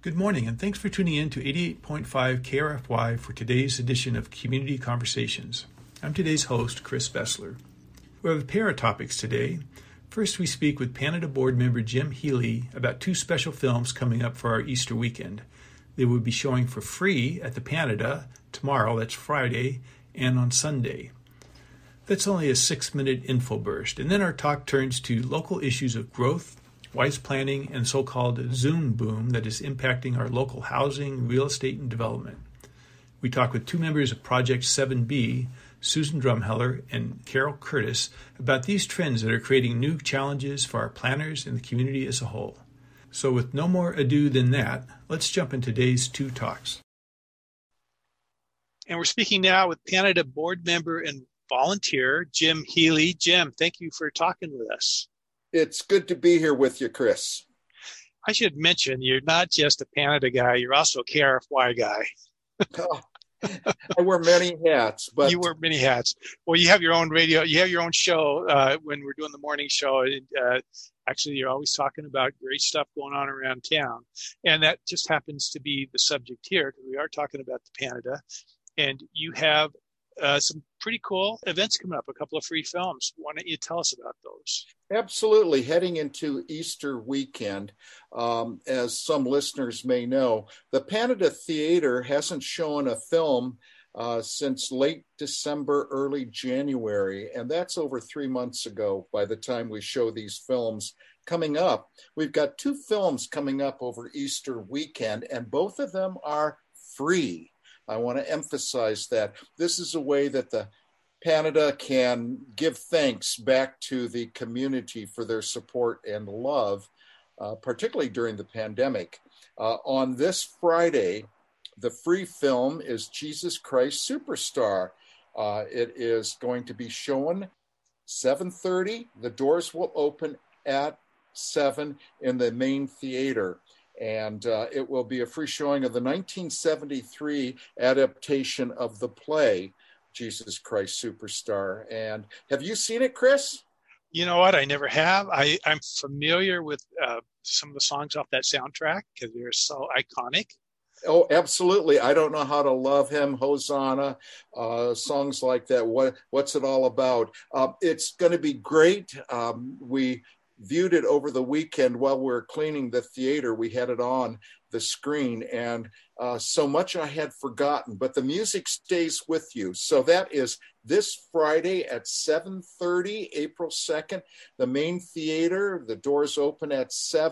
Good morning, and thanks for tuning in to 88.5 KRFY for today's edition of Community Conversations. I'm today's host, Chris Bessler. We have a pair of topics today. First, we speak with Panada board member Jim Healy about two special films coming up for our Easter weekend. They will be showing for free at the Panada tomorrow, that's Friday, and on Sunday. That's only a 6-minute info burst, and then our talk turns to local issues of growth, wise planning, and so-called Zoom boom that is impacting our local housing, real estate, and development. We talk with two members of Project 7B, Susan Drumheller and Carol Curtis, about these trends that are creating new challenges for our planners and the community as a whole. So with no more ado than that, let's jump into today's two talks. And we're speaking now with Panada board member and volunteer Jim Healy. Jim, thank you for talking with us. It's good to be here with you, Chris. I should mention, you're not just a Panada guy, you're also a KRFY guy. I wear many hats. But you wear many hats. Well, you have your own radio, you have your own show when we're doing the morning show. Actually, you're always talking about great stuff going on around town. And that just happens to be the subject here, because we are talking about the Panada. And you have some pretty cool events coming up, a couple of free films. Why don't you tell us about those? Absolutely. Heading into Easter weekend, as some listeners may know, the Panada Theater hasn't shown a film since late December, early January, and that's over 3 months ago by the time we show these films coming up. We've got two films coming up over Easter weekend, and both of them are free. I want to emphasize that this is a way that the Panada can give thanks back to the community for their support and love, particularly during the pandemic. On this Friday, the free film is Jesus Christ Superstar. It is going to be shown 7:30. The doors will open at 7 in the main theater. And it will be a free showing of the 1973 adaptation of the play, Jesus Christ Superstar. And have you seen it, Chris? You know what? I never have. I'm familiar with some of the songs off that soundtrack because they're so iconic. Oh, absolutely. I don't know how to love him, Hosanna, songs like that. What's it all about? It's going to be great. We viewed it over the weekend while we were cleaning the theater. We had it on the screen, and so much I had forgotten, but the music stays with you. So that is this Friday at 7:30, April 2nd, the main theater. The doors open at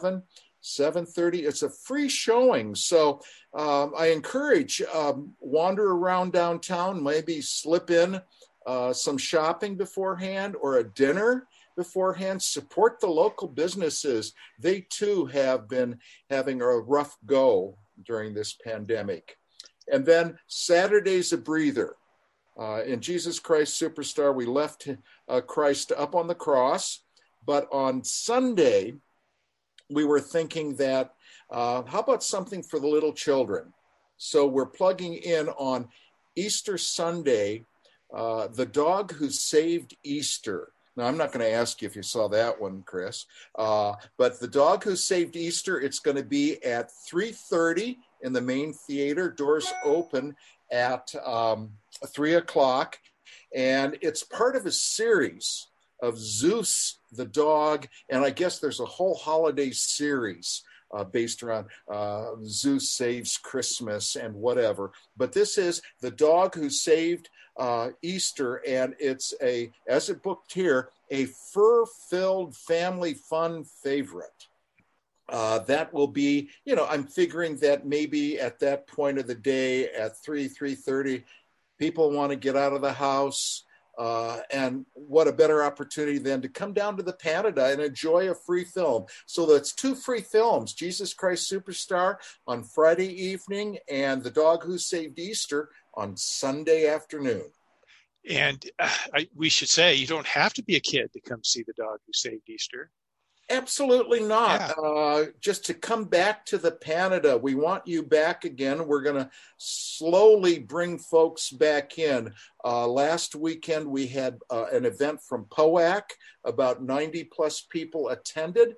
7:30. It's a free showing. So I encourage, wander around downtown, maybe slip in some shopping beforehand or a dinner beforehand. Support the local businesses. They too have been having a rough go during this pandemic. And then Saturday's a breather. In Jesus Christ Superstar, we left Christ up on the cross. But on Sunday, we were thinking that, how about something for the little children? So we're plugging in on Easter Sunday, The Dog Who Saved Easter. Now, I'm not going to ask you if you saw that one, Chris, but The Dog Who Saved Easter, it's going to be at 3:30 in the main theater. Doors open at 3 o'clock, and it's part of a series of Zeus, the dog, and I guess there's a whole holiday series based around Zeus Saves Christmas and whatever. But this is The Dog Who Saved Easter, and it's as it booked here, a fur-filled family fun favorite. That will be, I'm figuring that maybe at that point of the day at 3:30, people want to get out of the house. And what a better opportunity than to come down to the Panada and enjoy a free film. So that's two free films, Jesus Christ Superstar on Friday evening and The Dog Who Saved Easter on Sunday afternoon. And we should say you don't have to be a kid to come see The Dog Who Saved Easter. Absolutely not. Yeah. Just to come back to the Panada, we want you back again. We're going to slowly bring folks back in. Last weekend, we had an event from POAC. About 90 plus people attended.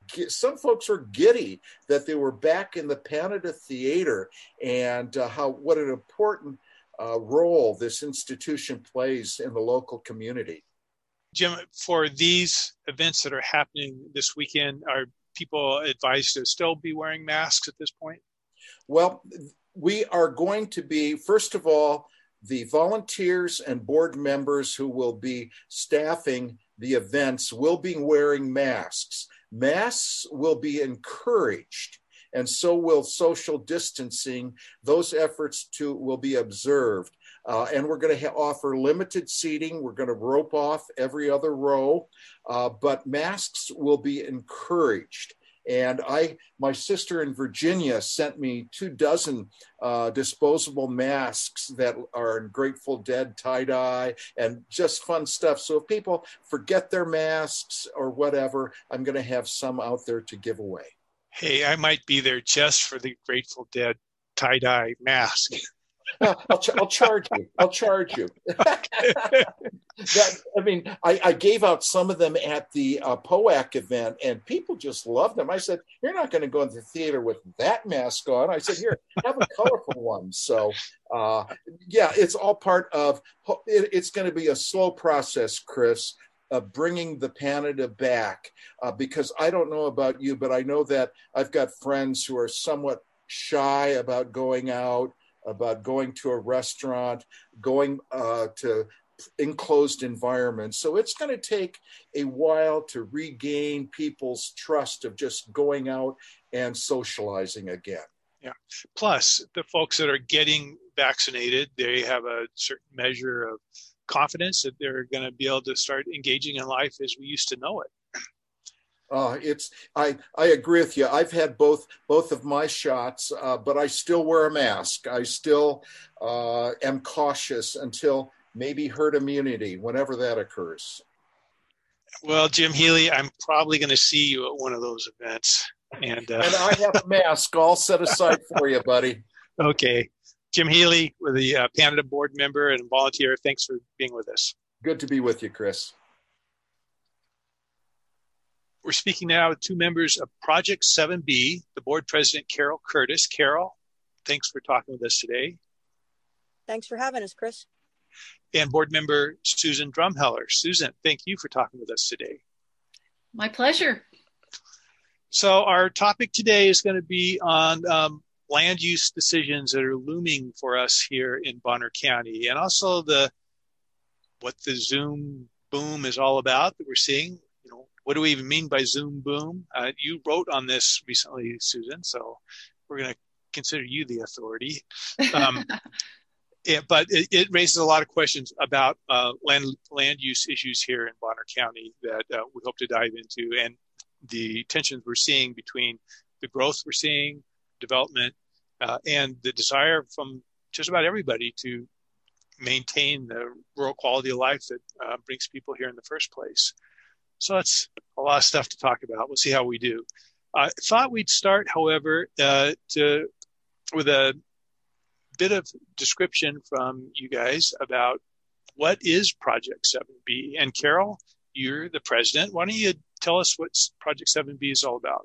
some folks were giddy that they were back in the Panada Theater, and what an important role this institution plays in the local community. Jim, for these events that are happening this weekend, are people advised to still be wearing masks at this point? Well, we are going to be, first of all, the volunteers and board members who will be staffing the events will be wearing masks. Masks will be encouraged, and so will social distancing. Those efforts will be observed. And we're going to offer limited seating. We're going to rope off every other row, but masks will be encouraged. And my sister in Virginia sent me 24 disposable masks that are in Grateful Dead tie-dye and just fun stuff. So if people forget their masks or whatever, I'm going to have some out there to give away. Hey, I might be there just for the Grateful Dead tie-dye mask. I'll charge you. I gave out some of them at the POAC event, and people just loved them. I said, "You're not going to go into the theater with that mask on." I said, "Here, have a colorful one." So, it's all part of. It's going to be a slow process, Chris, of bringing the Panada back, because I don't know about you, but I know that I've got friends who are somewhat shy about going out, about going to a restaurant, going to enclosed environments. So it's going to take a while to regain people's trust of just going out and socializing again. Yeah. Plus, the folks that are getting vaccinated, they have a certain measure of confidence that they're going to be able to start engaging in life as we used to know it. I agree with you. I've had both of my shots, but I still wear a mask. I still am cautious until maybe herd immunity, whenever that occurs. Well, Jim Healy, I'm probably going to see you at one of those events. And I have a mask all set aside for you, buddy. Okay. Jim Healy, with the Panada board member and volunteer, thanks for being with us. Good to be with you, Chris. We're speaking now with two members of Project 7B, the board president, Carol Curtis. Carol, thanks for talking with us today. Thanks for having us, Chris. And board member Susan Drumheller. Susan, thank you for talking with us today. My pleasure. So our topic today is going to be on land use decisions that are looming for us here in Bonner County, and also what the Zoom boom is all about that we're seeing. What do we even mean by Zoom boom? You wrote on this recently, Susan, so we're going to consider you the authority. But it raises a lot of questions about land use issues here in Bonner County that we hope to dive into, and the tensions we're seeing between the growth we're seeing, development, and the desire from just about everybody to maintain the rural quality of life that brings people here in the first place. So that's a lot of stuff to talk about. We'll see how we do. I thought we'd start, however, with a bit of description from you guys about what is Project 7B. And Carol, you're the president. Why don't you tell us what Project 7B is all about?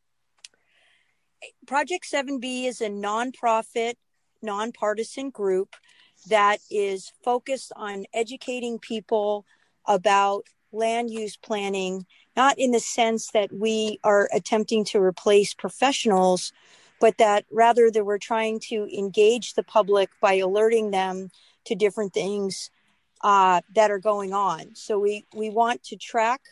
Project 7B is a nonprofit, nonpartisan group that is focused on educating people about land use planning, not in the sense that we are attempting to replace professionals, but that rather that we're trying to engage the public by alerting them to different things that are going on. So we want to track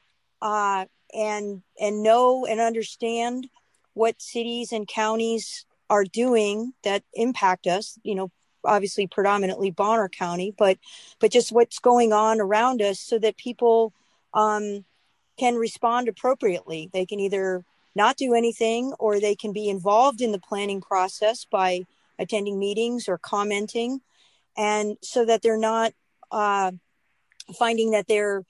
and know and understand what cities and counties are doing that impact us, obviously predominantly Bonner County, but just what's going on around us so that people can respond appropriately. They can either not do anything, or they can be involved in the planning process by attending meetings or commenting, and so that they're not finding that they're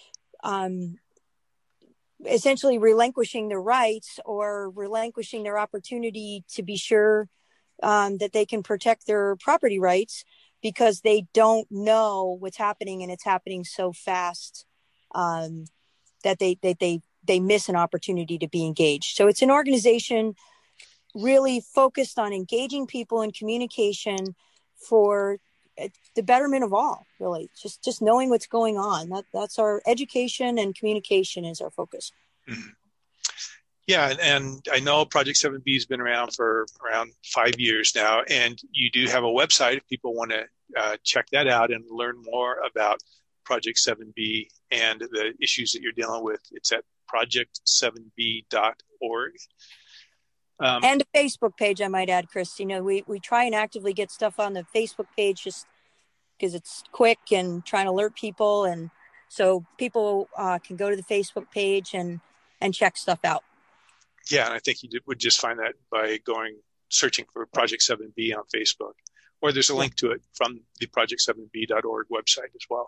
essentially relinquishing their rights or relinquishing their opportunity to be sure that they can protect their property rights because they don't know what's happening, and it's happening so fast that they miss an opportunity to be engaged. So it's an organization really focused on engaging people in communication for the betterment of all, really. Just knowing what's going on. That's our education, and communication is our focus. Mm-hmm. Yeah, and I know Project 7B has been around for around 5 years now, and you do have a website if people want to check that out and learn more about Project 7B and the issues that you're dealing with. It's at project7b.org. And a Facebook page, I might add, Chris. We try and actively get stuff on the Facebook page just because it's quick and trying to alert people. And so people can go to the Facebook page and check stuff out. Yeah, and I think you would just find that by searching for Project 7B on Facebook, or there's a link to it from the project7b.org website as well.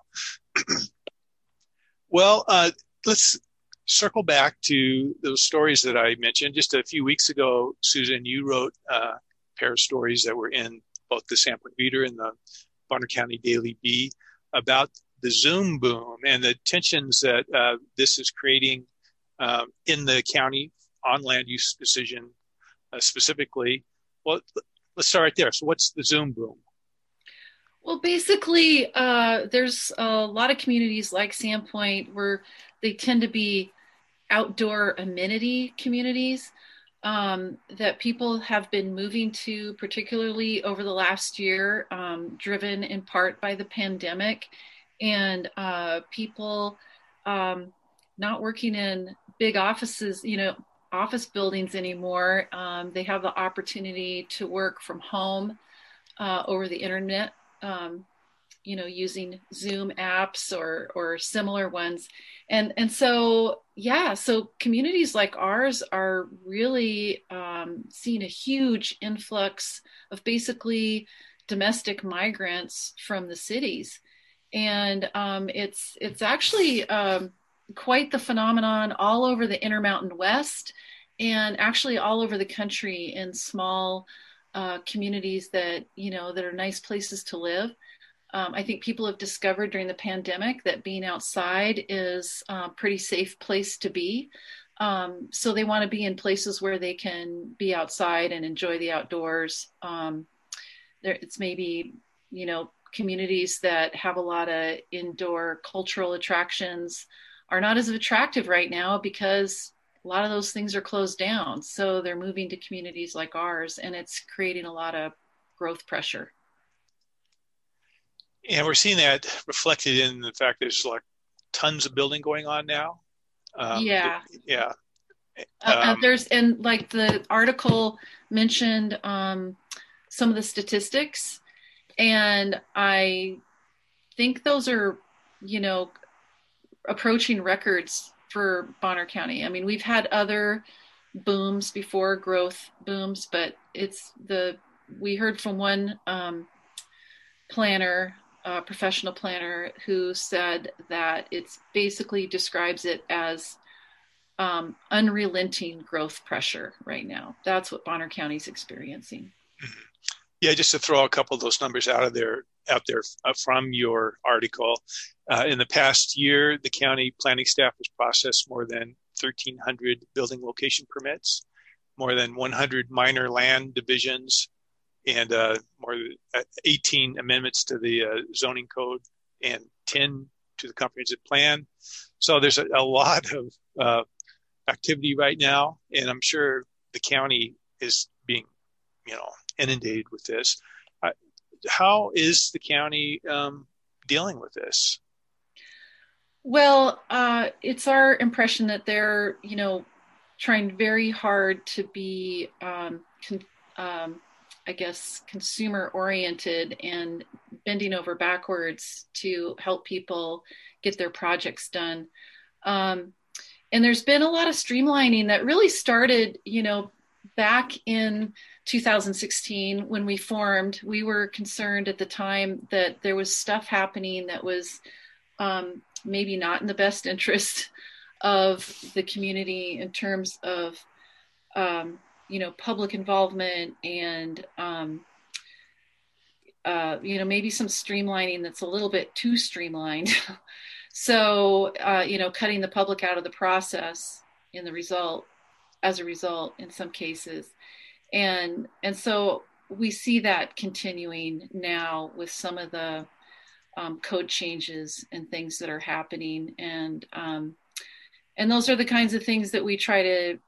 Well, let's circle back to those stories that I mentioned. Just a few weeks ago, Susan, you wrote a pair of stories that were in both the Sandpoint Reader and the Bonner County Daily Bee about the Zoom boom and the tensions that this is creating in the county on land use decision specifically. Well, let's start right there. So what's the Zoom boom? Well, basically, there's a lot of communities like Sandpoint where they tend to be outdoor amenity communities that people have been moving to, particularly over the last year, driven in part by the pandemic, and people not working in big offices, office buildings anymore. They have the opportunity to work from home over the internet, using Zoom apps or similar ones. And so communities like ours are really seeing a huge influx of basically domestic migrants from the cities. And it's actually quite the phenomenon all over the Intermountain West, and actually all over the country in small communities that are nice places to live. I think people have discovered during the pandemic that being outside is a pretty safe place to be. So they want to be in places where they can be outside and enjoy the outdoors. It's maybe, communities that have a lot of indoor cultural attractions are not as attractive right now because a lot of those things are closed down. So they're moving to communities like ours, and it's creating a lot of growth pressure. And we're seeing that reflected in the fact there's like tons of building going on now. There's, and like the article mentioned some of the statistics, and I think those are, approaching records for Bonner County. I mean, we've had other booms before, growth booms, but we heard from one professional planner who said that it's basically describes it as unrelenting growth pressure right now. That's what Bonner County's experiencing. Yeah, just to throw a couple of those numbers out there from your article. In the past year, the county planning staff has processed more than 1,300 building location permits, more than 100 minor land divisions, and more than 18 amendments to the zoning code and 10 to the comprehensive plan. So there's a lot of activity right now, and I'm sure the county is being, inundated with this. How is the county dealing with this? Well, it's our impression that they're, trying very hard to be, consumer oriented and bending over backwards to help people get their projects done. And there's been a lot of streamlining that really started, back in 2016 when we formed. We were concerned at the time that there was stuff happening that was maybe not in the best interest of the community in terms of public involvement and maybe some streamlining that's a little bit too streamlined. So cutting the public out of the process. in the result, as a result, in some cases. And so we see that continuing now with some of the code changes and things that are happening. And those are the kinds of things that we try to,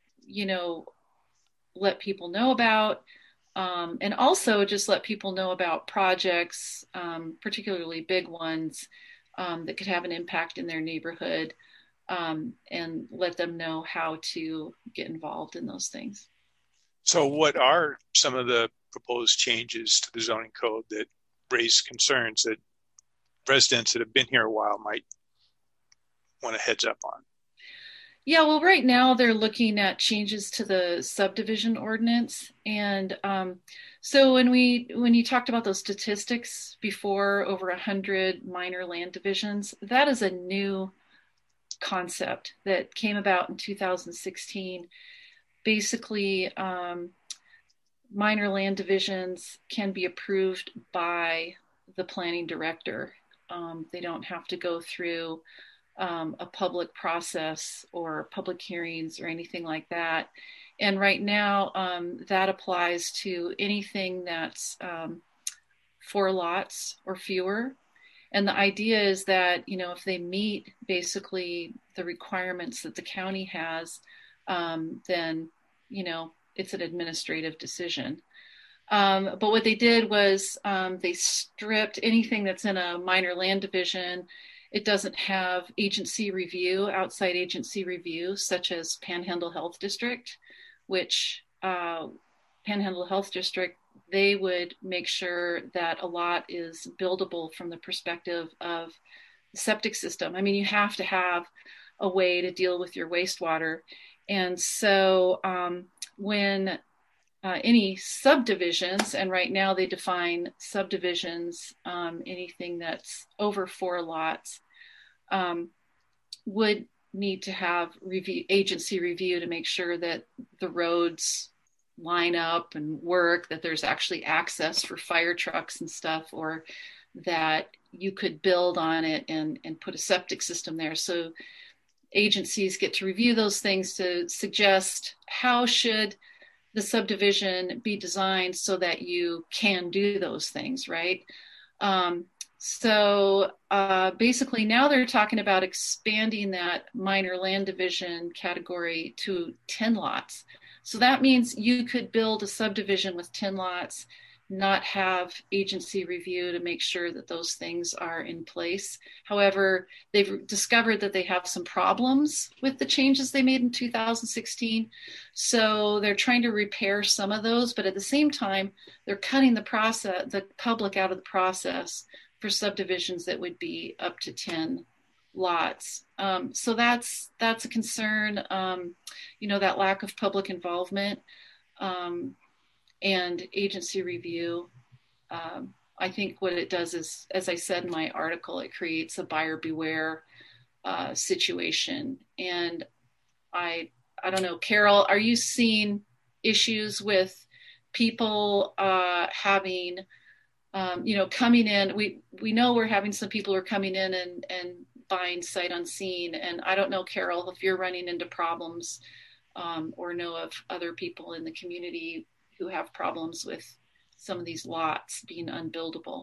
let people know about. And also just let people know about projects, particularly big ones, that could have an impact in their neighborhood, and let them know how to get involved in those things. So what are some of the proposed changes to the zoning code that raise concerns that residents that have been here a while might want a heads up on? Yeah, well, right now they're looking at changes to the subdivision ordinance. And so when you talked about those statistics before, over 100 minor land divisions, that is a new concept that came about in 2016. Basically, minor land divisions can be approved by the planning director. They don't have to go through a public process or public hearings or anything like that. And right now, that applies to anything that's 4 lots or fewer. And the idea is that, if they meet basically the requirements that the county has, then, it's an administrative decision. But what they did was they stripped anything that's in a minor land division. It doesn't have agency review, outside agency review, such as Panhandle Health District, which Panhandle Health District, they would make sure that a lot is buildable from the perspective of the septic system. I mean, you have to have a way to deal with your wastewater. And so when any subdivisions, and right now they define subdivisions, anything that's over 4 lots, would need to have agency review to make sure that the roads line up and work, that there's actually access for fire trucks and stuff, or that you could build on it and put a septic system there. So agencies get to review those things to suggest how should the subdivision be designed so that you can do those things, right? So basically now they're talking about expanding that minor land division category to 10 lots. So that means you could build a subdivision with 10 lots, not have agency review to make sure that those things are in place. However, they've discovered that they have some problems with the changes they made in 2016. So they're trying to repair some of those, but at the same time, they're cutting the public out of the process for subdivisions that would be up to 10 lots. So that's a concern, that lack of public involvement. And agency review. I think what it does is, as I said in my article, it creates a buyer beware situation. And I don't know, Carol, are you seeing issues with people having, coming in? We know we're having some people who are coming in and buying sight unseen. And I don't know, Carol, if you're running into problems or know of other people in the community who have problems with some of these lots being unbuildable.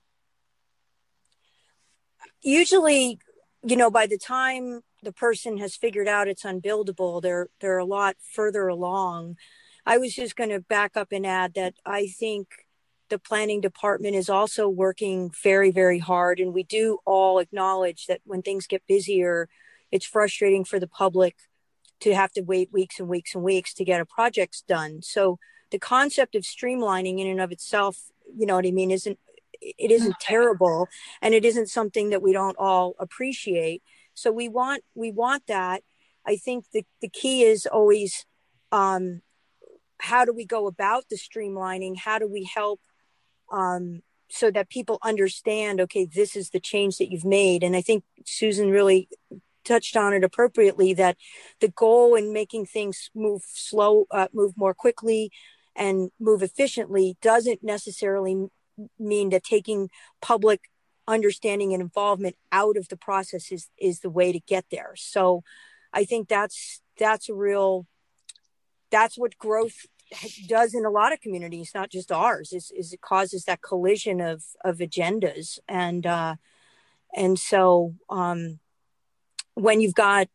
Usually, by the time the person has figured out it's unbuildable, they're a lot further along. I was just going to back up and add that I think the planning department is also working very, very hard. And we do all acknowledge that when things get busier, it's frustrating for the public to have to wait weeks and weeks and weeks to get a project done. So the concept of streamlining in and of itself, isn't terrible, and it isn't something that we don't all appreciate. So we want that. I think the key is always how do we go about the streamlining? How do we help so that people understand, okay, this is the change that you've made. And I think Susan really touched on it appropriately, that the goal in making things move more quickly and move efficiently doesn't necessarily mean that taking public understanding and involvement out of the process is the way to get there. So I think that's that's what growth does in a lot of communities, not just ours, is it causes that collision of agendas. And so when you've got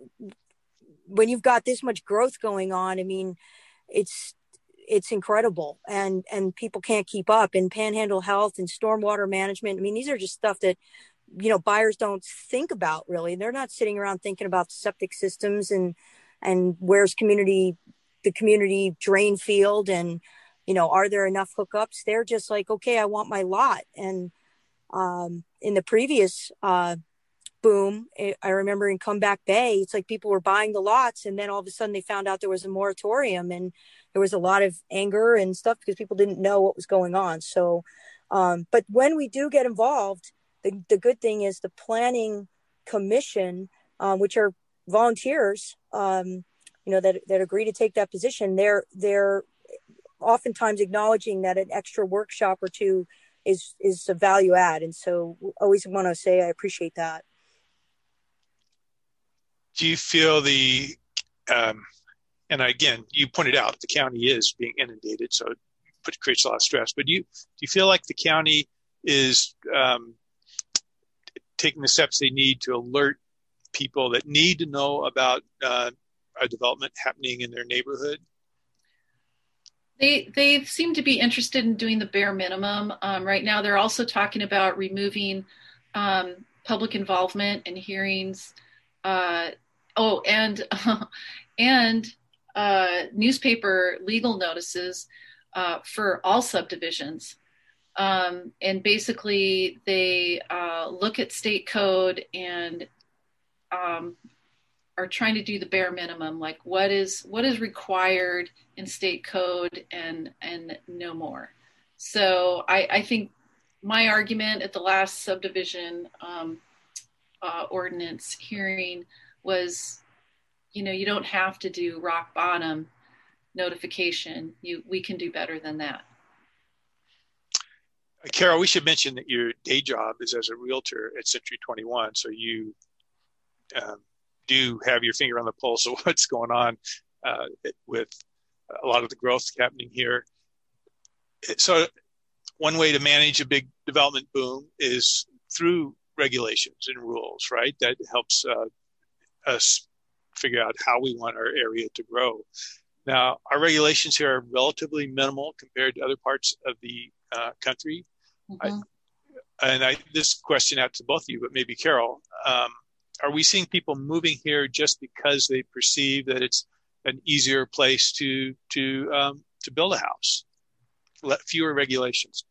this much growth going on, I mean, it's incredible, and people can't keep up. And Panhandle Health and stormwater management, I mean, these are just stuff that, buyers don't think about really. They're not sitting around thinking about septic systems and where's the community drain field, and are there enough hookups. They're just like, okay, I want my lot. And in the previous boom, I remember in Comeback Bay, it's like people were buying the lots, and then all of a sudden they found out there was a moratorium, and there was a lot of anger and stuff because people didn't know what was going on. So but when we do get involved, the good thing is the planning commission, which are volunteers, that agree to take that position. They're oftentimes acknowledging that an extra workshop or two is a value add. And so always want to say I appreciate that. Do you feel and again, you pointed out the county is being inundated, so it creates a lot of stress, but do you feel like the county is taking the steps they need to alert people that need to know about a development happening in their neighborhood? They seem to be interested in doing the bare minimum. Right now, they're also talking about removing public involvement in hearings. And newspaper legal notices for all subdivisions. And basically, they look at state code and are trying to do the bare minimum, like what is required in state code and no more. So I think my argument at the last subdivision ordinance hearing was, you don't have to do rock bottom notification. We can do better than that. Carol, we should mention that your day job is as a realtor at Century 21, so you do have your finger on the pulse of what's going on with a lot of the growth happening here. So one way to manage a big development boom is through regulations and rules, right? That helps us figure out how we want our area to grow. Now, our regulations here are relatively minimal compared to other parts of the country. Mm-hmm. This question out to both of you, but maybe Carol, are we seeing people moving here just because they perceive that it's an easier place to build a house? Fewer regulations.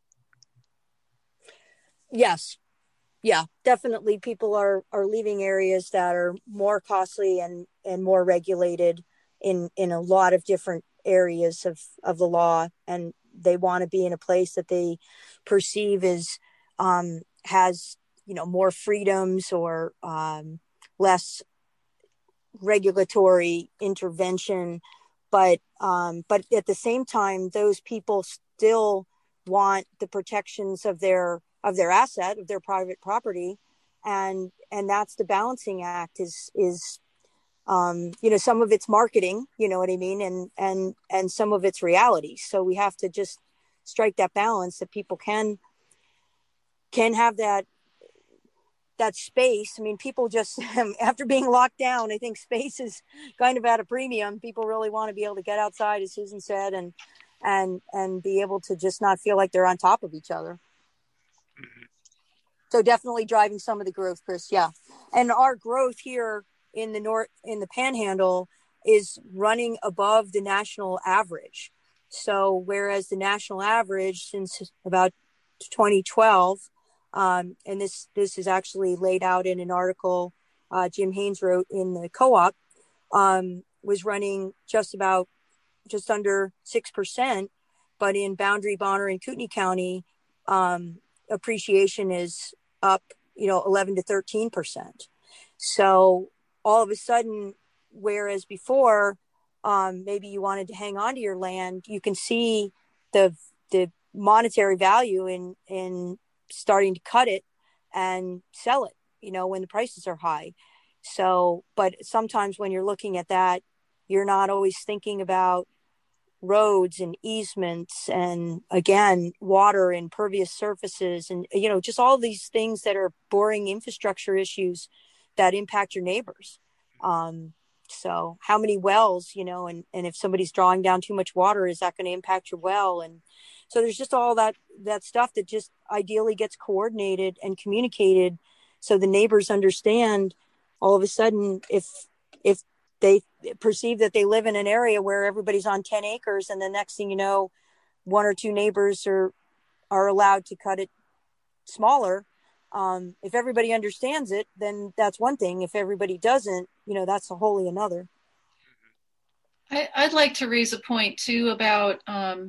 Yes. Yeah, definitely. People are leaving areas that are more costly and more regulated in a lot of different areas of the law. And they want to be in a place that they perceive as has, more freedoms or less regulatory intervention. But at the same time, those people still want the protections of their asset, of their private property. And that's the balancing act is some of it's marketing, you know what I mean? And some of it's reality. So we have to just strike that balance that people can have that space. I mean, people just, after being locked down, I think space is kind of at a premium. People really want to be able to get outside, as Susan said, and be able to just not feel like they're on top of each other. Mm-hmm. So definitely driving some of the growth, Chris. Yeah. And our growth here in the Panhandle is running above the national average. So whereas the national average since about 2012, and this is actually laid out in an article Jim Haynes wrote in the Co-op, was running just under 6%, but in Boundary, Bonner, and Kootenai County, appreciation is up, 11 to 13%. So all of a sudden, whereas before, maybe you wanted to hang on to your land, you can see the monetary value in starting to cut it and sell it, when the prices are high. So, but sometimes when you're looking at that, you're not always thinking about roads and easements and, again, water and pervious surfaces and, just all these things that are boring infrastructure issues that impact your neighbors. So how many wells, and if somebody's drawing down too much water, is that going to impact your well? And so there's just all that stuff that just ideally gets coordinated and communicated so the neighbors understand. All of a sudden, if they perceive that they live in an area where everybody's on 10 acres and the next thing you know, one or two neighbors are allowed to cut it smaller. If everybody understands it, then that's one thing. If everybody doesn't, that's a wholly another. I'd like to raise a point too about,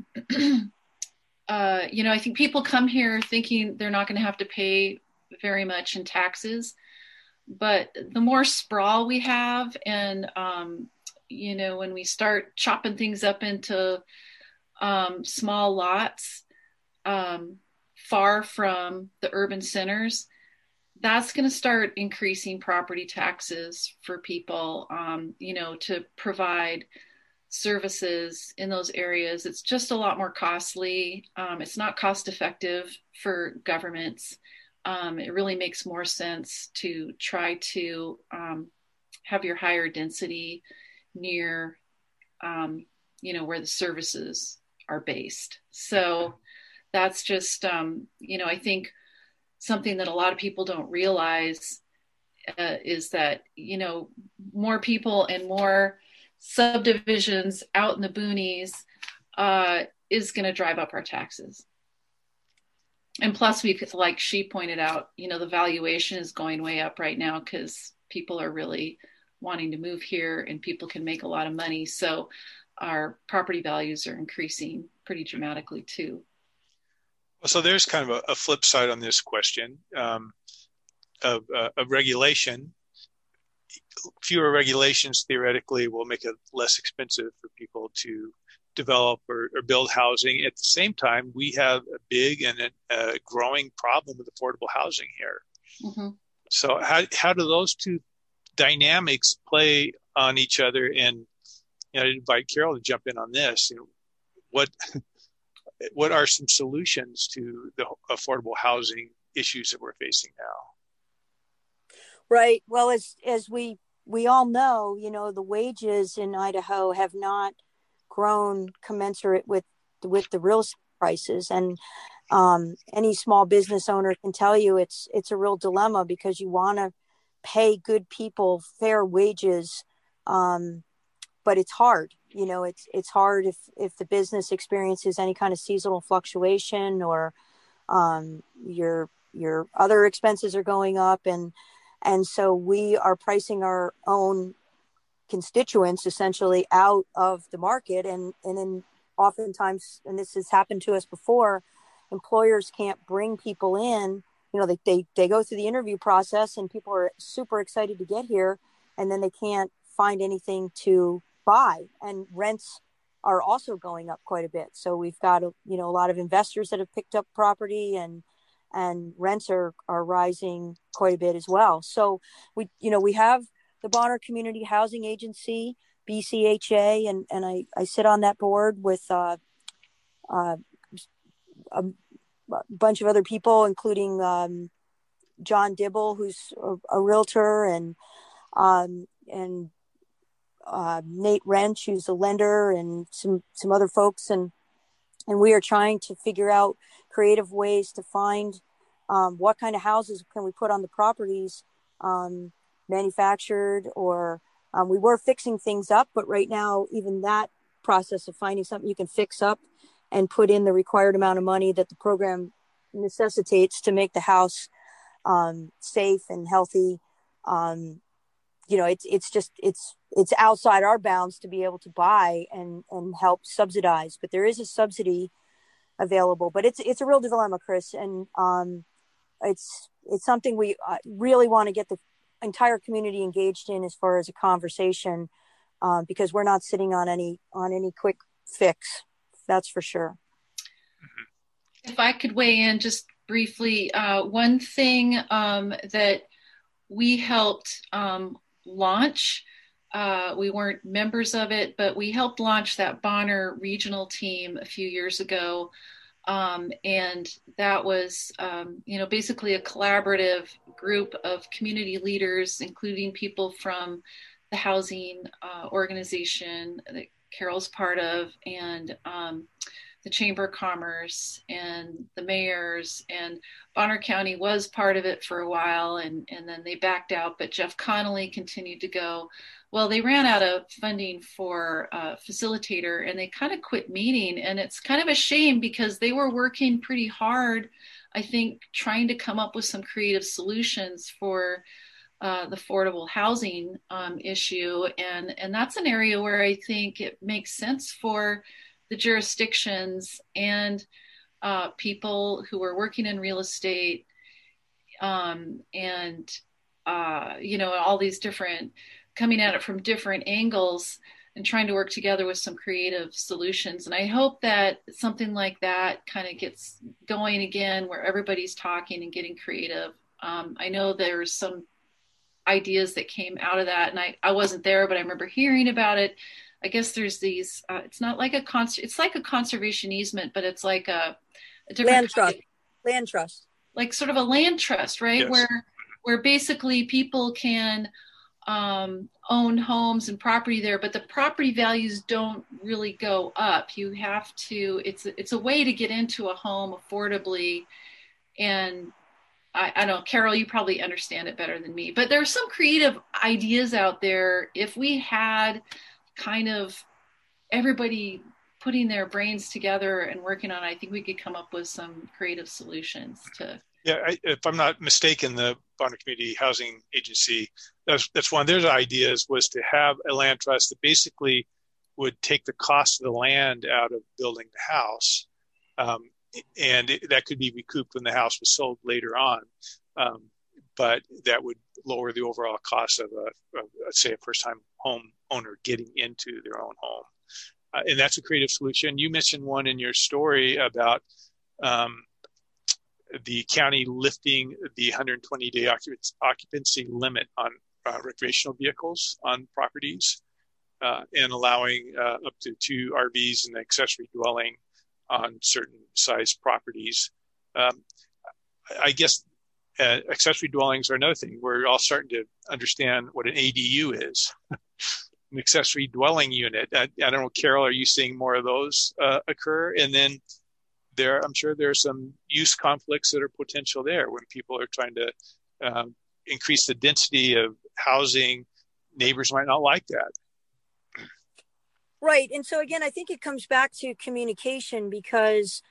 I think people come here thinking they're not going to have to pay very much in taxes, but the more sprawl we have and, when we start chopping things up into small lots far from the urban centers, that's going to start increasing property taxes for people, to provide services in those areas. It's just a lot more costly. It's not cost effective for governments. It really makes more sense to try to have your higher density near, where the services are based. So that's just, I think something that a lot of people don't realize is that, more people and more subdivisions out in the boonies is going to drive up our taxes. And plus, like she pointed out, the valuation is going way up right now because people are really wanting to move here and people can make a lot of money. So our property values are increasing pretty dramatically too. So there's kind of a flip side on this question of regulation. Fewer regulations theoretically will make it less expensive for people to develop or build housing. At the same time, we have a big and a growing problem with affordable housing here. Mm-hmm. So how do those two dynamics play on each other? And I invite Carol to jump in on this. What are some solutions to the affordable housing issues that we're facing now? Right. Well, as we all know, the wages in Idaho have not grown commensurate with the real estate prices. And any small business owner can tell you it's a real dilemma because you want to pay good people fair wages. But it's hard, it's hard if the business experiences any kind of seasonal fluctuation or your other expenses are going up. And so we are pricing our own constituents essentially out of the market. And then oftentimes, and this has happened to us before, employers can't bring people in. They go through the interview process and people are super excited to get here. And then they can't find anything to buy, and rents are also going up quite a bit. So we've got a lot of investors that have picked up property and rents are rising quite a bit as well. So we have the Bonner Community Housing Agency, BCHA, and I sit on that board with a bunch of other people, including John Dibble, who's a realtor, and Nate Wrench, who's a lender, and some other folks, and we are trying to figure out creative ways to find what kind of houses can we put on the properties, manufactured, or we were fixing things up, but right now even that process of finding something you can fix up and put in the required amount of money that the program necessitates to make the house safe and healthy, it's outside our bounds to be able to buy and help subsidize, but there is a subsidy available. But it's a real dilemma, Chris, and it's something we really want to get the entire community engaged in as far as a conversation, because we're not sitting on any quick fix. That's for sure. If I could weigh in just briefly, one thing that we helped launch. We weren't members of it, but we helped launch that Bonner regional team a few years ago. And that was, basically a collaborative group of community leaders, including people from the housing organization that Carol's part of, and the Chamber of Commerce and the mayors, and Bonner County was part of it for a while, and then they backed out, but Jeff Connolly continued to go. Well, they ran out of funding for a facilitator, and they kind of quit meeting, and it's kind of a shame because they were working pretty hard, I think, trying to come up with some creative solutions for the affordable housing issue, and that's an area where I think it makes sense for the jurisdictions and people who are working in real estate, and all these different, coming at it from different angles and trying to work together with some creative solutions. And I hope that something like that kind of gets going again, where everybody's talking and getting creative. I know there's some ideas that came out of that, and I wasn't there, but I remember hearing about it. I guess there's these, it's not like it's like a conservation easement, but it's like a different land trust, like sort of a land trust, right? Yes. Where basically people can own homes and property there, but the property values don't really go up. You have to, it's a way to get into a home affordably. And I don't know, Carol, you probably understand it better than me, but there are some creative ideas out there. If we had kind of everybody putting their brains together and working on it, I think we could come up with some creative solutions to. Yeah, if I'm not mistaken, the Bonner Community Housing Agency, that's one of their ideas, was to have a land trust that basically would take the cost of the land out of building the house. And that could be recouped when the house was sold later on. But that would lower the overall cost of let's say, a first-time home owner getting into their own home. And that's a creative solution. You mentioned one in your story about the county lifting the 120-day occupancy limit on recreational vehicles on properties, and allowing up to 2 RVs and accessory dwelling on certain size properties. I guess accessory dwellings are another thing. We're all starting to understand what an ADU is, an accessory dwelling unit. I don't know, Carol, are you seeing more of those occur? And then I'm sure there are some use conflicts that are potential there when people are trying to increase the density of housing. Neighbors might not like that. Right. And so again, I think it comes back to communication, because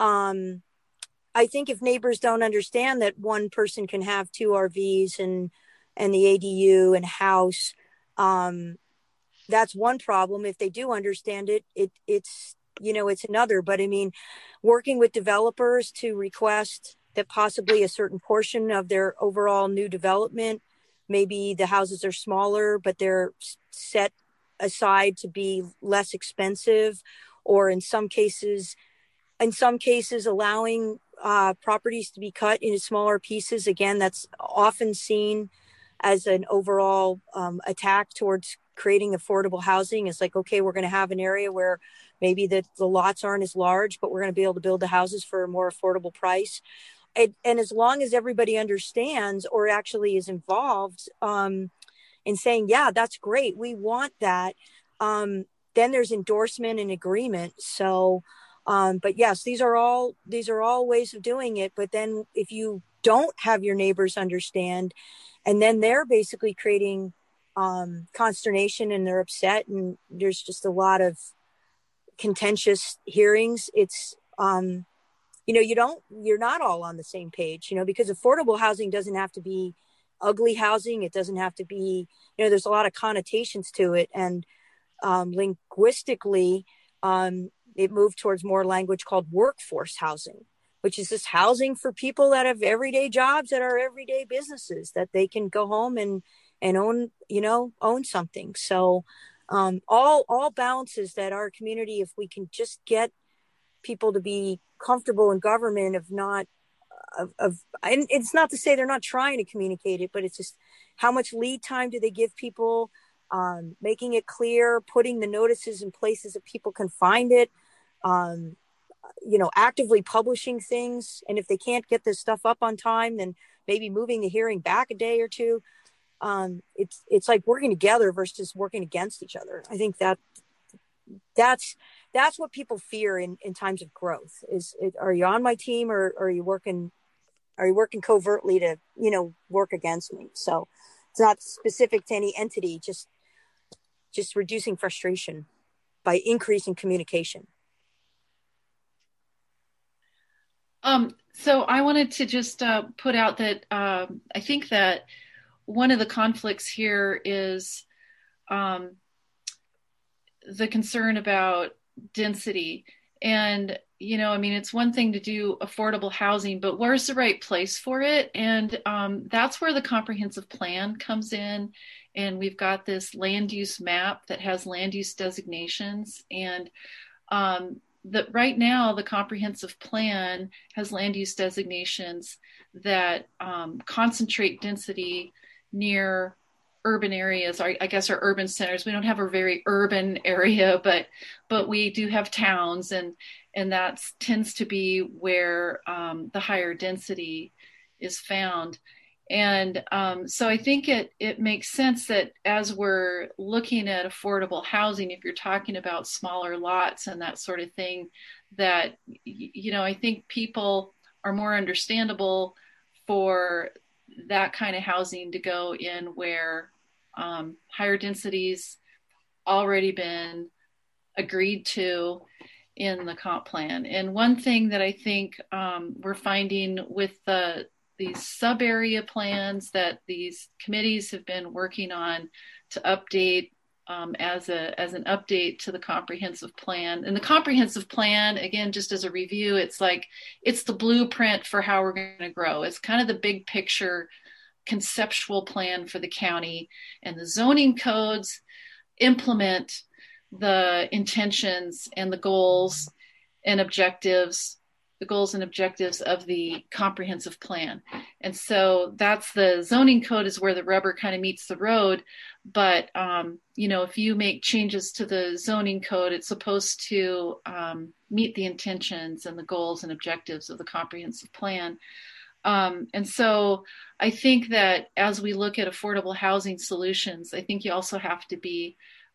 I think if neighbors don't understand that one person can have 2 RVs and the ADU and house, that's one problem. If they do understand it, it's another. But I mean, working with developers to request that possibly a certain portion of their overall new development, maybe the houses are smaller, but they're set aside to be less expensive, or in some cases allowing properties to be cut into smaller pieces. Again, that's often seen as an overall attack towards creating affordable housing. It's like, okay, we're going to have an area where maybe the lots aren't as large, but we're going to be able to build the houses for a more affordable price. And as long as everybody understands, or actually is involved in saying, yeah, that's great, we want that, then there's endorsement and agreement. So, but yes, these are all ways of doing it. But then if you don't have your neighbors understand, and then they're basically creating consternation, and they're upset, and there's just a lot of contentious hearings. It's you're not all on the same page, because affordable housing doesn't have to be ugly housing. It doesn't have to be, there's a lot of connotations to it. And linguistically, it moved towards more language called workforce housing, which is this housing for people that have everyday jobs, that are everyday businesses, that they can go home and own something. So all balances that our community, if we can just get people to be comfortable in government, of not and it's not to say they're not trying to communicate it, but it's just how much lead time do they give people, making it clear, putting the notices in places that people can find it, actively publishing things. And if they can't get this stuff up on time, then maybe moving the hearing back a day or two. It's like working together versus working against each other. I think that's what people fear in times of growth. Are you on my team, or are you working covertly to work against me? So it's not specific to any entity, just reducing frustration by increasing communication. So I wanted to just put out that I think that one of the conflicts here is the concern about density. And, it's one thing to do affordable housing, but where's the right place for it? And that's where the comprehensive plan comes in. And we've got this land use map that has land use designations. And right now, the comprehensive plan has land use designations that concentrate density near urban areas. I guess our urban centers. We don't have a very urban area, but we do have towns, and that tends to be where the higher density is found. And so I think it makes sense that as we're looking at affordable housing, if you're talking about smaller lots and that sort of thing, that, I think people are more understandable for that kind of housing to go in where higher densities already been agreed to in the comp plan. And one thing that I think we're finding with these sub-area plans that these committees have been working on to update as an update to the comprehensive plan. And the comprehensive plan, again, just as a review, it's the blueprint for how we're going to grow. It's kind of the big picture conceptual plan for the county, and the zoning codes implement the intentions and the goals and objectives of the comprehensive plan. And so that's the zoning code is where the rubber kind of meets the road. But, if you make changes to the zoning code, it's supposed to meet the intentions and the goals and objectives of the comprehensive plan. And so I think that as we look at affordable housing solutions, I think you also have to be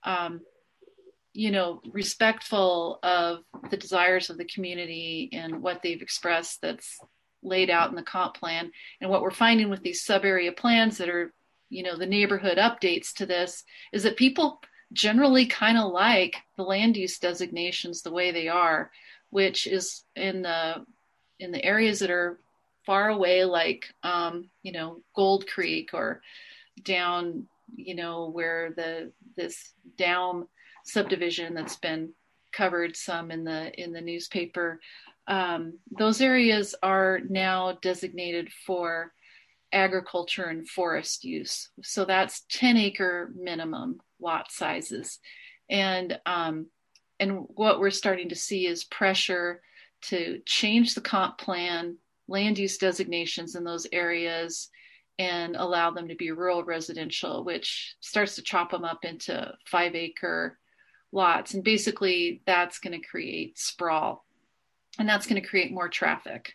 respectful of the desires of the community and what they've expressed that's laid out in the comp plan. And what we're finding with these sub-area plans that are, the neighborhood updates to this is that people generally kind of like the land use designations the way they are, which is in the areas that are far away, like, Gold Creek, or down, where this Down subdivision that's been covered some in the newspaper. Those areas are now designated for agriculture and forest use. So that's 10-acre minimum lot sizes. And what we're starting to see is pressure to change the comp plan land use designations in those areas and allow them to be rural residential, which starts to chop them up into 5-acre lots. And basically that's going to create sprawl, and that's going to create more traffic.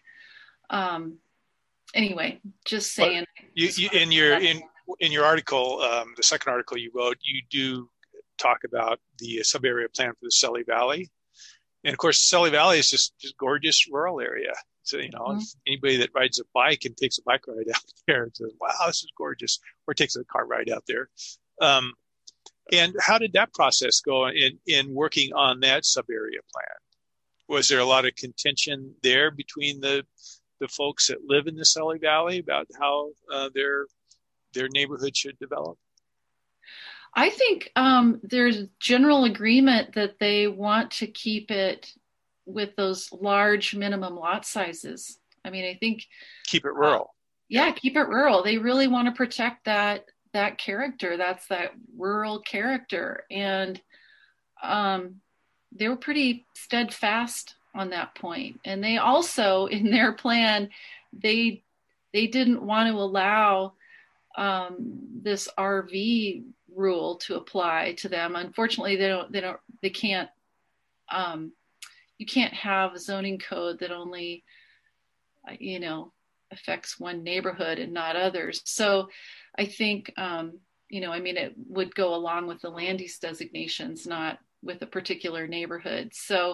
Anyway, just saying. In your article, the second article you wrote, you do talk about the sub-area plan for the Selly Valley. And of course, Selly Valley is just gorgeous rural area. So, anybody that rides a bike and takes a bike ride out there and says, wow, this is gorgeous, or takes a car ride out there. And how did that process go in working on that sub-area plan? Was there a lot of contention there between the folks that live in the Selly Valley about how their neighborhood should develop? I think there's general agreement that they want to keep it with those large minimum lot sizes. I mean, I think keep it rural. Keep it rural. They really want to protect that character. That's that rural character. And they were pretty steadfast on that point. And they also, in their plan, they didn't want to allow this RV rule to apply to them. Unfortunately, they can't. You can't have a zoning code that only, affects one neighborhood and not others. So I think, it would go along with the land use designations, not with a particular neighborhood. So,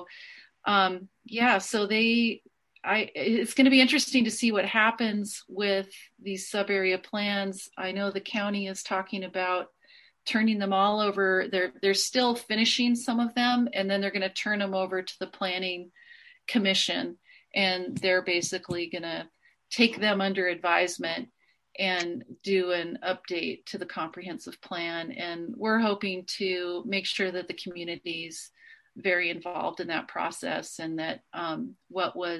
it's going to be interesting to see what happens with these sub-area plans. I know the county is talking about turning them all over. They're still finishing some of them, and then they're going to turn them over to the Planning Commission, and they're basically going to take them under advisement and do an update to the comprehensive plan. And we're hoping to make sure that the community's very involved in that process, and that what were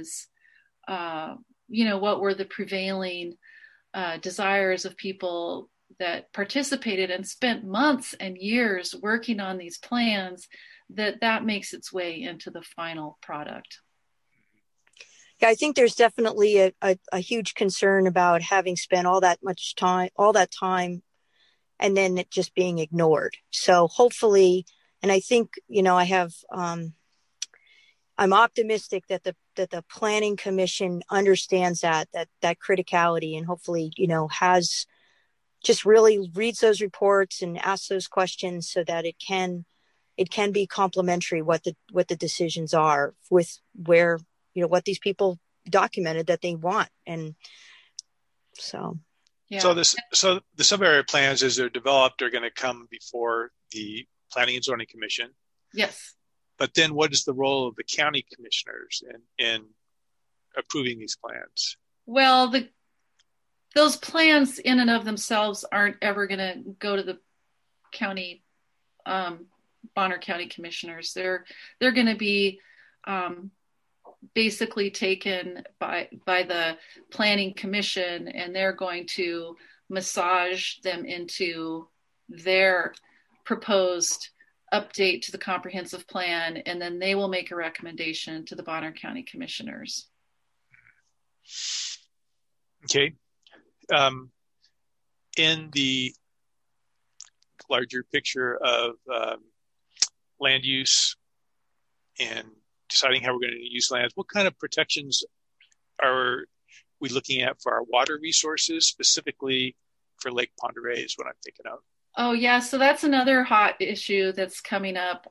the prevailing desires of people that participated and spent months and years working on these plans, that makes its way into the final product. Yeah, I think there's definitely a huge concern about having spent all that time, and then it just being ignored. So hopefully, and I think, I'm optimistic that the Planning Commission understands that criticality, and hopefully, has just really reads those reports and asks those questions so that it can be complementary what the decisions are with where, what these people documented that they want. And so, yeah. So the sub-area plans, as they're developed, are going to come before the Planning and Zoning Commission. Yes. But then what is the role of the county commissioners in approving these plans? Well, those plans in and of themselves aren't ever going to go to the county, Bonner County commissioners. They're going to be basically taken by the Planning Commission, and they're going to massage them into their proposed update to the comprehensive plan, and then they will make a recommendation to the Bonner County commissioners. Okay. In the larger picture of land use and deciding how we're going to use lands, what kind of protections are we looking at for our water resources, specifically for Lake Pend Oreille is what I'm thinking of. Oh, yeah. So that's another hot issue that's coming up.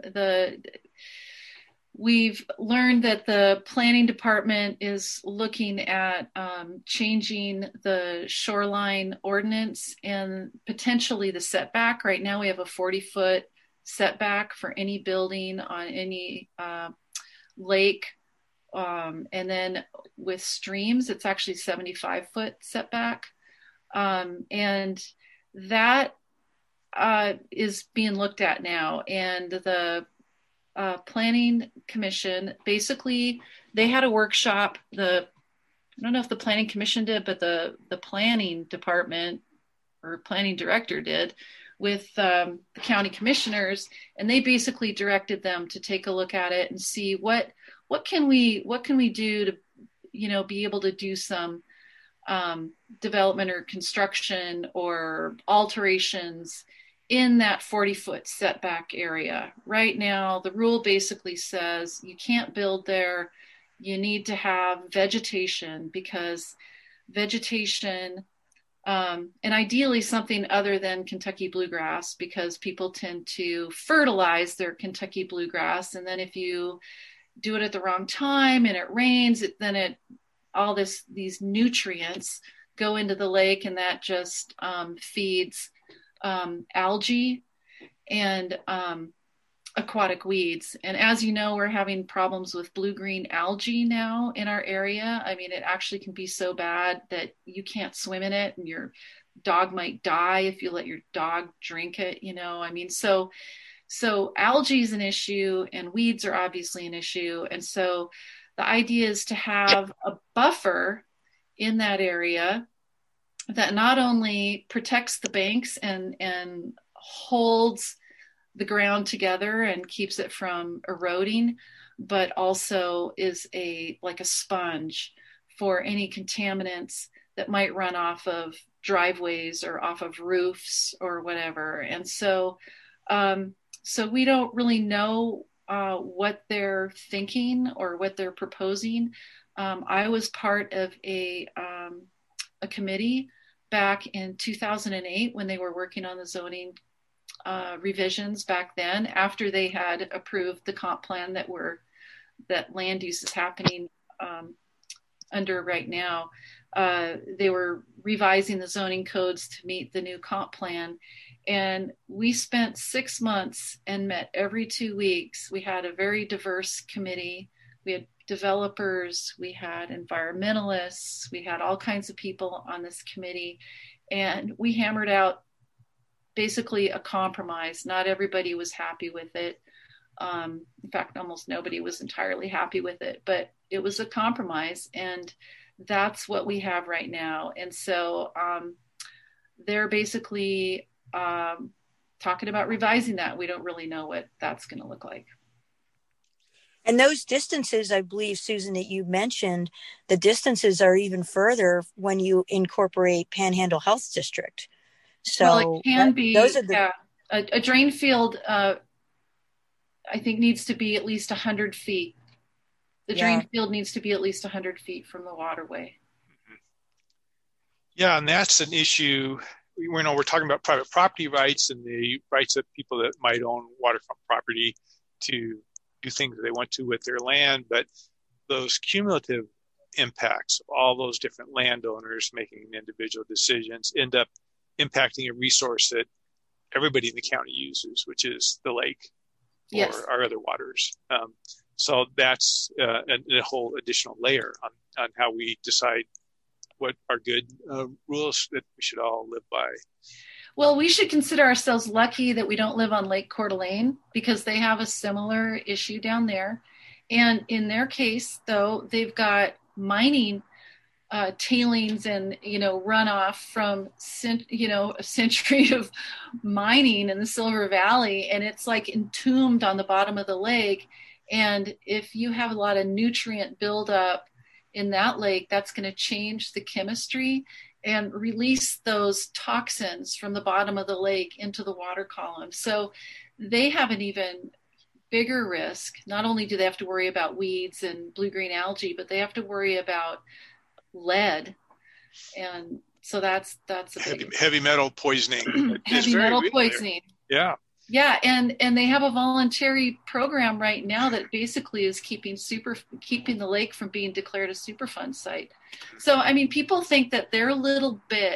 We've learned that the planning department is looking at changing the shoreline ordinance and potentially the setback. Right now we have a 40-foot setback for any building on any lake. And then with streams, it's actually 75-foot setback. And that is being looked at now. And the Planning Commission, basically, they had a workshop. I don't know if the Planning Commission did, but the planning department or planning director did with the county commissioners, and they basically directed them to take a look at it and see what can we do to, be able to do some development or construction or alterations in that 40-foot setback area. Right now, the rule basically says you can't build there. You need to have vegetation, because vegetation, and ideally something other than Kentucky bluegrass, because people tend to fertilize their Kentucky bluegrass. And then if you do it at the wrong time and it rains, these nutrients go into the lake, and that just feeds algae and aquatic weeds. And as you know, we're having problems with blue-green algae now in our area. I mean, it actually can be so bad that you can't swim in it, and your dog might die if you let your dog drink it, So algae is an issue, and weeds are obviously an issue. And so the idea is to have a buffer in that area that not only protects the banks and holds the ground together and keeps it from eroding, but also is like a sponge for any contaminants that might run off of driveways or off of roofs or whatever. And so we don't really know what they're thinking or what they're proposing. I was part of a committee back in 2008 when they were working on the zoning revisions back then, after they had approved the comp plan that land use is happening under right now. They were revising the zoning codes to meet the new comp plan. And we spent 6 months and met every 2 weeks. We had a very diverse committee. We had developers, we had environmentalists, we had all kinds of people on this committee. And we hammered out basically a compromise. Not everybody was happy with it. In fact, almost nobody was entirely happy with it, but it was a compromise. And that's what we have right now. And so they're basically talking about revising that. We don't really know what that's going to look like. And those distances, I believe, Susan, that you mentioned, the distances are even further when you incorporate Panhandle Health District. So well, it can be, those are the... a drain field, I think needs to be at least 100 feet. The drain field needs to be at least 100 feet from the waterway. Yeah, and that's an issue. We're talking about private property rights and the rights of people that might own waterfront property to do things they want to with their land, but those cumulative impacts of all those different landowners making individual decisions end up impacting a resource that everybody in the county uses, which is the lake or our other waters. So that's a whole additional layer on how we decide what are good rules that we should all live by. Well, we should consider ourselves lucky that we don't live on Lake Coeur d'Alene, because they have a similar issue down there. And in their case, though, they've got mining tailings and, runoff from, a century of mining in the Silver Valley. And it's like entombed on the bottom of the lake. And if you have a lot of nutrient buildup in that lake, that's going to change the chemistry and release those toxins from the bottom of the lake into the water column. So they have an even bigger risk. Not only do they have to worry about weeds and blue-green algae, but they have to worry about lead. And so that's a big heavy metal poining. Heavy metal poisoning. Yeah. Yeah, and they have a voluntary program right now that basically is keeping the lake from being declared a Superfund site. So, I mean, people think that their little bit,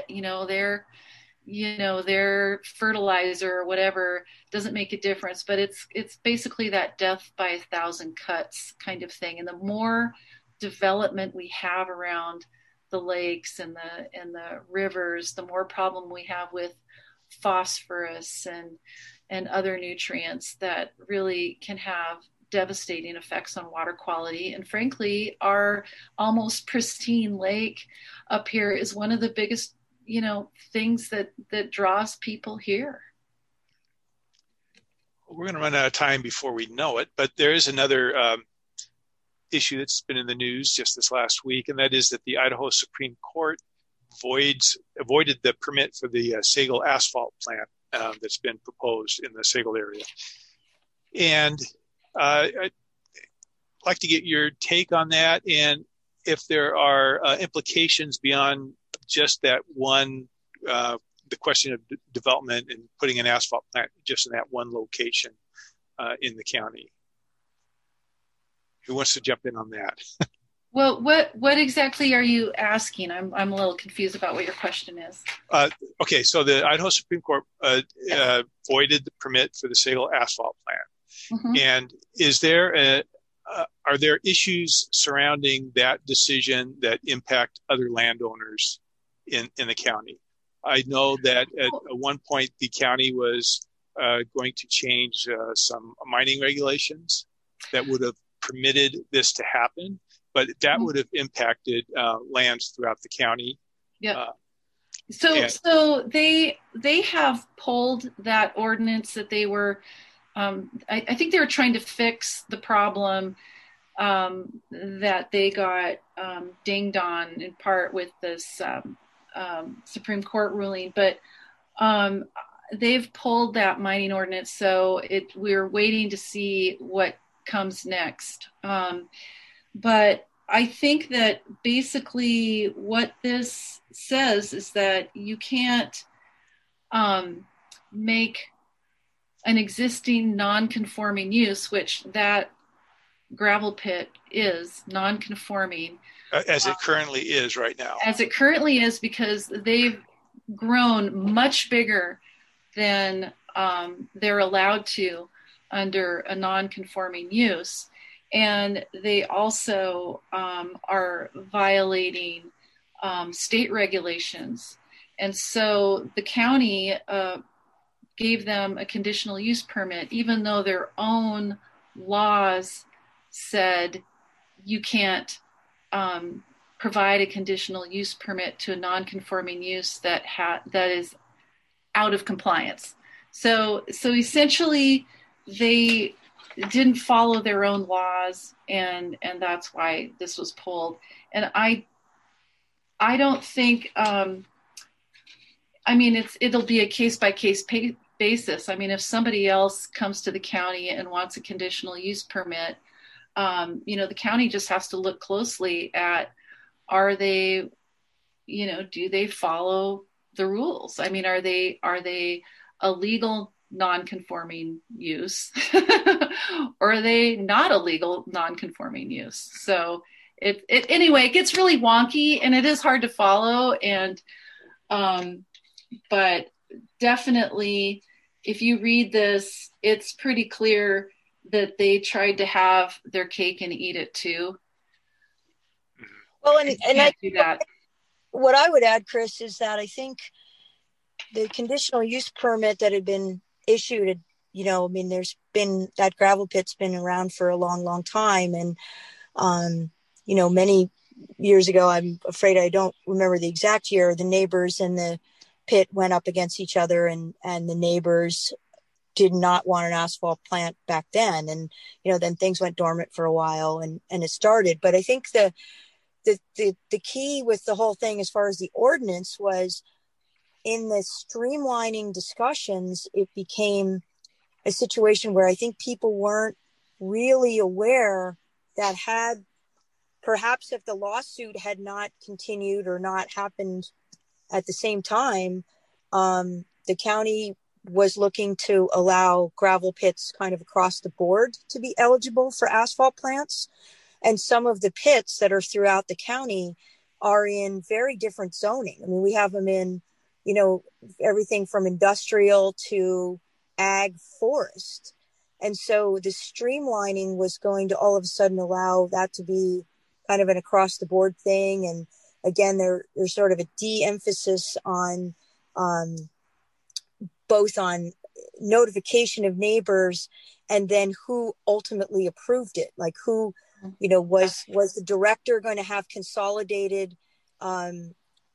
their fertilizer or whatever doesn't make a difference, but it's basically that death by 1,000 cuts kind of thing. And the more development we have around the lakes and the rivers, the more problem we have with phosphorus and other nutrients that really can have devastating effects on water quality. And frankly, our almost pristine lake up here is one of the biggest, things that draws people here. We're going to run out of time before we know it, but there is another issue that's been in the news just this last week, and that is that the Idaho Supreme Court avoided the permit for the Sagal asphalt plant that's been proposed in the Sagal area. And I'd like to get your take on that, and if there are implications beyond just that one, the question of development and putting an asphalt plant just in that one location in the county. Who wants to jump in on that? Well, what exactly are you asking? I'm a little confused about what your question is. Okay, so the Idaho Supreme Court voided the permit for the Sagal asphalt plant. Mm-hmm. And are there issues surrounding that decision that impact other landowners in the county? I know that at one point the county was going to change some mining regulations that would have permitted this to happen, but that would have impacted lands throughout the county. Yeah. So they have pulled that ordinance that they were I think they were trying to fix the problem that they got dinged on in part with this Supreme Court ruling, but they've pulled that mining ordinance, so we're waiting to see what comes next. But I think that basically what this says is that you can't make an existing non-conforming use, which that gravel pit is non-conforming. As it currently is right now. As it currently is, because they've grown much bigger than they're allowed to under a non-conforming use. And they also are violating state regulations. And so the county gave them a conditional use permit, even though their own laws said you can't provide a conditional use permit to a non-conforming use that is out of compliance. So essentially, they didn't follow their own laws, and that's why this was pulled. And I don't think. It'll be a case by case basis. I mean, if somebody else comes to the county and wants a conditional use permit, the county just has to look closely at, are they, do they follow the rules? I mean, are they a legal non-conforming use or are they not a legal non-conforming use? So anyway, it gets really wonky and it is hard to follow. And, but definitely if you read this, it's pretty clear that they tried to have their cake and eat it too. Well, and I do that. What I would add, Chris, is that I think the conditional use permit that had been issued, there's been, that gravel pit's been around for a long, long time. And, many years ago, I'm afraid I don't remember the exact year, the neighbors and the pit went up against each other, and the neighbors did not want an asphalt plant back then. And, then things went dormant for a while and it started. But I think the key with the whole thing, as far as the ordinance, was in the streamlining discussions, it became a situation where I think people weren't really aware that perhaps if the lawsuit had not continued or not happened at the same time, the county was looking to allow gravel pits kind of across the board to be eligible for asphalt plants. And some of the pits that are throughout the county are in very different zoning. I mean, we have them in, everything from industrial to ag forest. And so the streamlining was going to all of a sudden allow that to be kind of an across the board thing. And again, there's sort of a de-emphasis on both on notification of neighbors and then who ultimately approved it. Like who, was the director going to have consolidated, I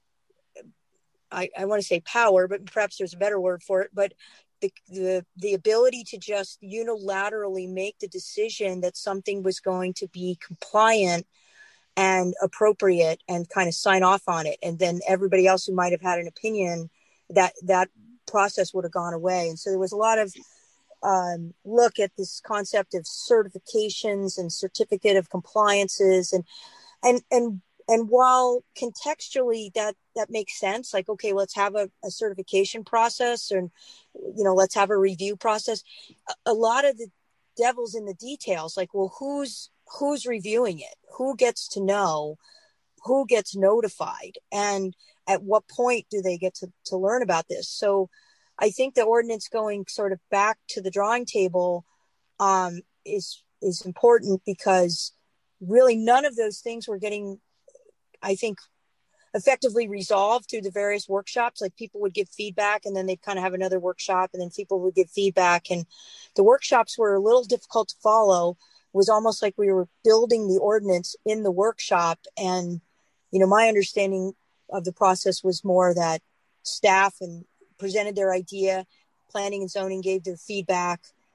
want to say power, but perhaps there's a better word for it, but the ability to just unilaterally make the decision that something was going to be compliant and appropriate and kind of sign off on it. And then everybody else who might have had an opinion, that process would have gone away. And so there was a lot of look at this concept of certifications and certificate of compliances. And while contextually that makes sense, like, okay, let's have a certification process and, let's have a review process. A lot of the devil's in the details, like, well, who's reviewing it? Who gets to know? Who gets notified? And at what point do they get to learn about this? So I think the ordinance going sort of back to the drawing table is important, because really none of those things were getting, I think, effectively resolved through the various workshops. Like people would give feedback and then they'd kind of have another workshop and then people would give feedback. And the workshops were a little difficult to follow. It was almost like we were building the ordinance in the workshop. And, my understanding of the process was more that staff and presented their idea, planning and zoning gave their feedback,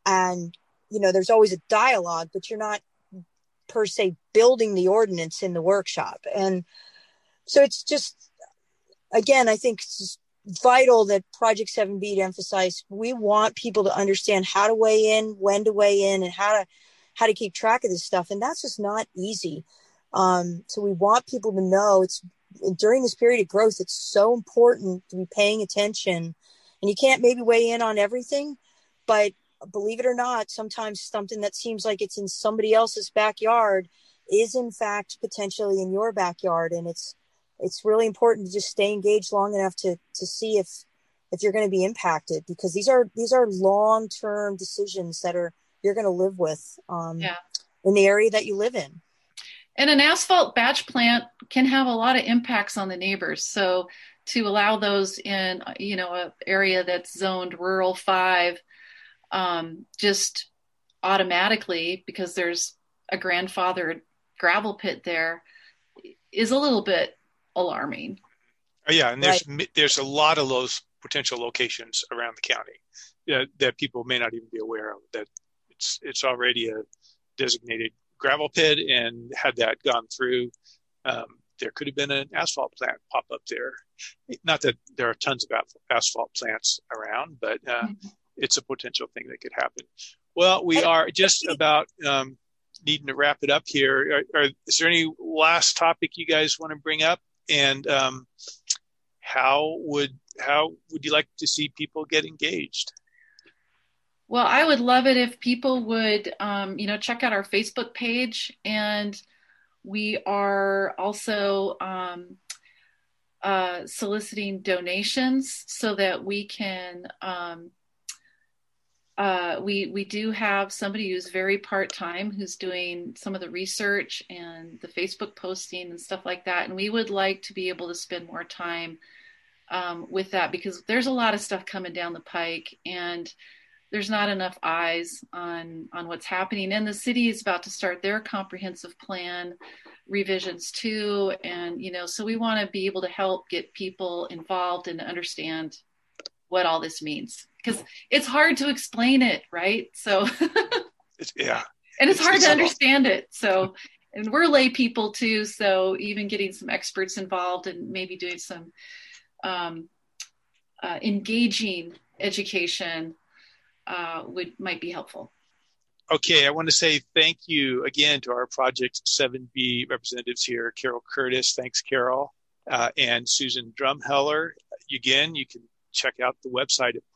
And, there's always a dialogue, but you're not per se building the ordinance in the workshop. And so it's just, again, I think it's just vital that Project 7B to emphasize, we want people to understand how to weigh in, when to weigh in, and how to keep track of this stuff. And that's just not easy. So we want people to know during this period of growth, it's so important to be paying attention. And you can't maybe weigh in on everything, but believe it or not, sometimes something that seems like it's in somebody else's backyard is in fact potentially in your backyard. And it's really important to just stay engaged long enough to see if you're going to be impacted, because these are long-term decisions that you're going to live with in the area that you live in. And an asphalt batch plant can have a lot of impacts on the neighbors. So to allow those in, an area that's zoned rural 5, just automatically, because there's a grandfathered gravel pit there, is a little bit alarming. Oh, yeah, and there's a lot of those potential locations around the county that people may not even be aware of, that it's already a designated gravel pit, and had that gone through, there could have been an asphalt plant pop up there. Not that there are tons of asphalt plants around, but it's a potential thing that could happen. Well, we are just about needing to wrap it up here. Is there any last topic you guys want to bring up? And how would you like to see people get engaged? Well, I would love it if people would, check out our Facebook page, and we are also soliciting donations so that we can. We do have somebody who's very part-time who's doing some of the research and the Facebook posting and stuff like that, and we would like to be able to spend more time with that, because there's a lot of stuff coming down the pike, and there's not enough eyes on what's happening. And the city is about to start their comprehensive plan revisions too. And, so we want to be able to help get people involved and understand what all this means, because it's hard to explain it, right? So, yeah. And it's hard to understand it. So, and we're lay people too. So even getting some experts involved and maybe doing some engaging education might be helpful. Okay, I want to say thank you again to our Project 7B representatives here, Carol Curtis. Thanks, Carol. And Susan Drumheller. Again, you can check out the website at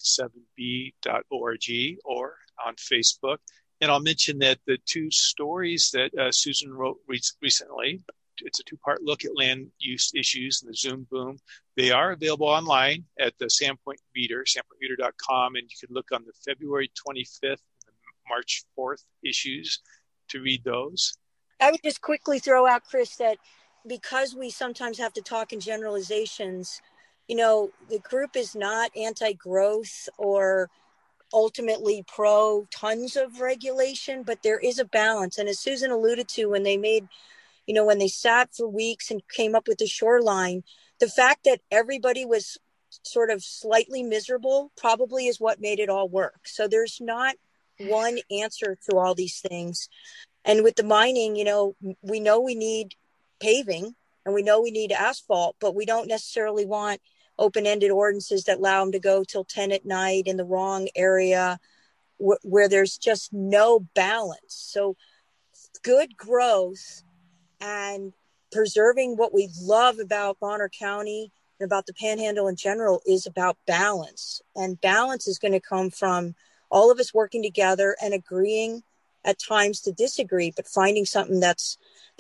project7b.org or on Facebook. And I'll mention that the 2 stories that Susan wrote recently, it's a 2-part look at land use issues and the Zoom boom. They are available online at the Sandpoint Reader, sandpointreader.com, and you can look on the February 25th and the March 4th issues to read those. I would just quickly throw out, Chris, that because we sometimes have to talk in generalizations, the group is not anti-growth or ultimately pro tons of regulation, but there is a balance. And as Susan alluded to, when they sat for weeks and came up with the shoreline, the fact that everybody was sort of slightly miserable probably is what made it all work. So there's not one answer to all these things. And with the mining, we know we need paving and we know we need asphalt, but we don't necessarily want open-ended ordinances that allow them to go till 10 at night in the wrong area where there's just no balance. So good growth and preserving what we love about Bonner County and about the Panhandle in general is about balance. And balance is going to come from all of us working together and agreeing at times to disagree, but finding something that's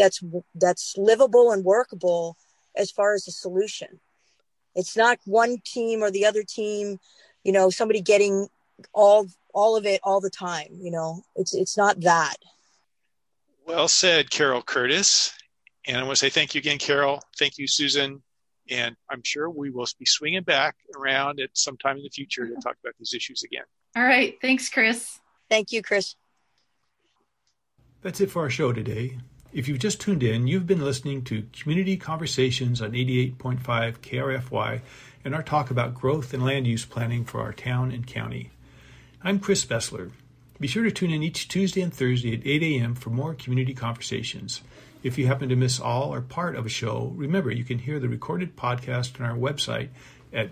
livable and workable as far as a solution. It's not one team or the other team, somebody getting all of it all the time. It's not that. Well said, Carol Curtis. And I want to say thank you again, Carol. Thank you, Susan. And I'm sure we will be swinging back around at some time in the future to talk about these issues again. All right. Thanks, Chris. Thank you, Chris. That's it for our show today. If you've just tuned in, you've been listening to Community Conversations on 88.5 KRFY and our talk about growth and land use planning for our town and county. I'm Chris Bessler. Be sure to tune in each Tuesday and Thursday at 8 a.m. for more community conversations. If you happen to miss all or part of a show, remember you can hear the recorded podcast on our website at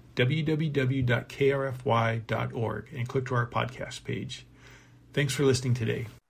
www.krfy.org and click to our podcast page. Thanks for listening today.